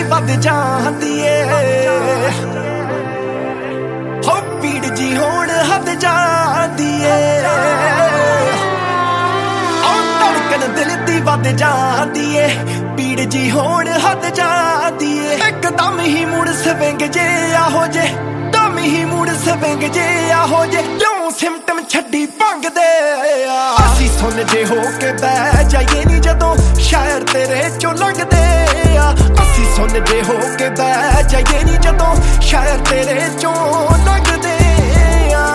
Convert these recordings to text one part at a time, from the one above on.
ਵੱਧ ਜਾਂਦੀ ਏ ਹੋ ਪੀੜ ਜੀ ਹੁਣ ਹੱਦ ਜਾਂਦੀ ਏ ਦਿਲ ਦੀ ਵੱਧ ਜਾਂਦੀ ਏ ਪੀੜ ਜੀ ਹੋਣ ਹੱਦ ਜਾਂਦੀ ਏ ਇੱਕਦਮ ਹੀ ਮੁੜ ਸਵਿੰਗ ਜੇ ਆਹੋ ਜੇ ਦਮ ਹੀ ਮੁੜ ਸਵਿੰਗ ਜੇ ਆਹੋ ਜੇ ਕਿਉਂ ਸਿੰਪਟਮ ਛੱਡੀ ਭੰਗਦੇ ਆ ਅਸੀਂ ਸੁਣ ਜੇ ਹੋ ਕੇ ਬਹਿ ਜਾਈਏ ਨੀ ਜਦੋਂ ਸ਼ਾਇਰ ਤੇਰੇ ਚੋਂ ਲੰਘਦੇ ਆ ਅਸੀਂ ਸੁਣ ਜੇ ਹੋ ਕੇ ਬਹਿ ਜਾਈਏ ਨੀ ਜਦੋਂ ਸ਼ਾਇਰ ਤੇਰੇ ਚੋਂ ਲੰਘਦੇ ਆ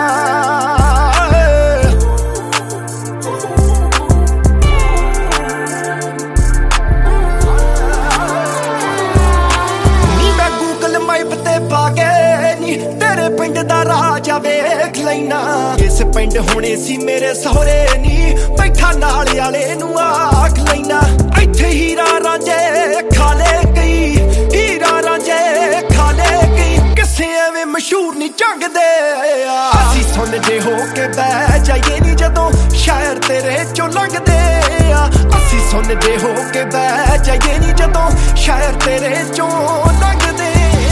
ਤੇਰੇ ਪਿੰਡ ਦਾ ਰਾਜਾ ਵੇਖ ਲੈਣਾ ਇਸ ਪਿੰਡ ਹੋਣੇ ਸੀ ਮੇਰੇ ਸਹੁਰੇ ਨੀ ਬੈਠਾ ਨਾਲ ਵਾਲੇ ਨੂੰ ਆਖ ਲੈਣਾ ਇੱਥੇ ਹੀਰਾ ਰਾਂਝੇ ਖਾਲੇ ਗਈ ਹੀਰਾ ਰਾਂਝੇ ਖਾਲੇ ਗਈ ਕਿਸੇ ਐਵੇਂ ਮਸ਼ਹੂਰ ਨਹੀਂ ਝੰਗਦੇ ਆ ਅਸੀਂ ਸੁਣ ਜੇ ਹੋ ਕੇ ਬਹਿ ਜਾਈਏ ਨੀ ਜਦੋਂ ਸ਼ਾਇਰ ਤੇਰੇ ਚੋਂ ਲੰਘਦੇ ਆ ਅਸੀਂ ਸੁਣ ਜੇ ਹੋ ਕੇ ਬਹਿ ਜਾਈਏ ਨੀ ਜਦੋਂ ਸ਼ਾਇਰ ਤੇਰੇ ਚੋਂ ਲੰਘਦੇ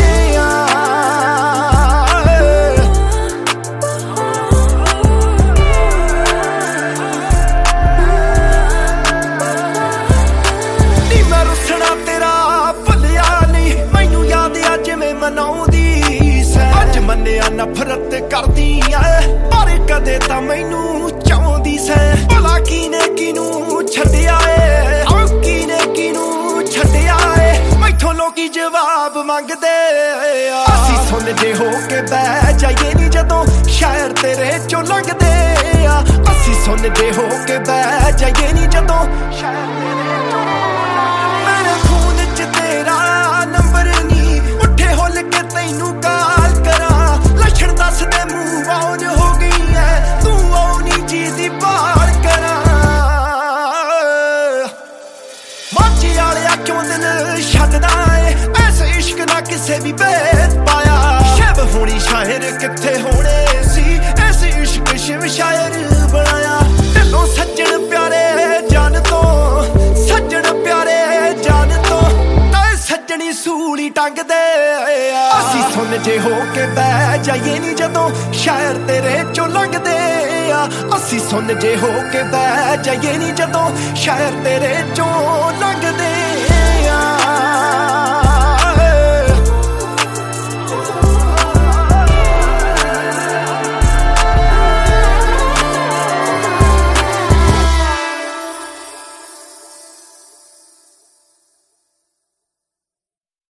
ਮੰਨਿਆ ਨਫ਼ਰਤ ਕਰਦੀ ਐ ਪਰ ਕਦੇ ਤਾਂ ਮੈਨੂੰ ਚਾਹੁੰਦੀ ਸੈ ਭਲਾ ਕੀਨੇ ਕਿਨੂੰ ਛੱਡਿਆ ਏ ਕੀਨੇ ਕਿਨੂੰ ਛੱਡਿਆ ਏ ਮੈਥੋਂ ਲੋਕੀ ਜਵਾਬ ਮੰਗਦੇ ਆ ਅਸੀਂ ਸੁਣ ਜੇ ਹੋ ਕੇ ਬਹਿ ਜਾਈਏ ਨੀ ਜਦੋਂ ਸ਼ਾਇਰ ਤੇਰੇ ਚੋਂ ਲੰਘਦੇ ਆ ਅਸੀਂ ਸੁਣ ਜੇ ਹੋ ਕੇ ਬਹਿ ਜਾਈਏ ਨੀ ਜਦੋਂ ਸ਼ਾਇਰ ਤੇਰੇ ਚੋਂ ਮੇਰੇ ਖੂਨ ਚ ਤੇਰਾ ਨੰਬਰ ਨੀ ਉੱਠੇ ਹੁੱਲ ਕੇ ਤੈਨੂੰ ਕਾਲ ਕਰਾਂ ਲੱਛਣ ਦੱਸਦੇ ਮੂੰਹ ਆਉਣ ਹੋ ਗਈ ਐ ਤੂੰ ਆਉਣੀ ਜੀ ਦੀ ਬਾਹਰ ਕਰਾਂ ਮਾਝੇ ਵਾਲਿਆ ਕਿਉਂ ਦਿਲ ਛੱਡਦਾ ਏ ਐਸੇ ਇਸ਼ਕ ਨਾ ਕਿਸੇ ਵੀ ਭੇਦ ਪਾਇਆ ਸ਼ਿਵ ਹੋਣੀ ਸ਼ਾਇਰ ਕਿੱਥੇ ਹੋਣੇ ਸੀ ਐਸੇ ਇਸ਼ਕ ਸ਼ਿਵ ਸ਼ਾਇਰ ਬਣਾਇਆ ਢਿੱਲੋਂ ਸੱਜਣ ਪਿਆਰੇ ਜਾਨ ਤੋਂ ਸੱਜਣ ਪਿਆਰੇ ਜਾਨ ਤੋਂ ਤਾਏ ਸੱਜਣੀ ਸੂਲੀ ਟੰਗਦੇ ਆ ਅਸੀਂ ਸੁਣ ਜੇ ਹੋ ਕੇ ਬਹਿ ਜਾਈਏ ਨੀ ਜਦੋਂ ਸ਼ਾਇਰ ਤੇਰੇ ਚੋਂ ਲੰਘਦੇ ਆ ਅਸੀਂ ਸੁਣ ਜੇ ਹੋ ਕੇ ਬਹਿ ਜਾਈਏ ਨੀ ਜਦੋਂ ਸ਼ਾਇਰ ਤੇਰੇ ਚੋਂ ਲੰਘਦੇ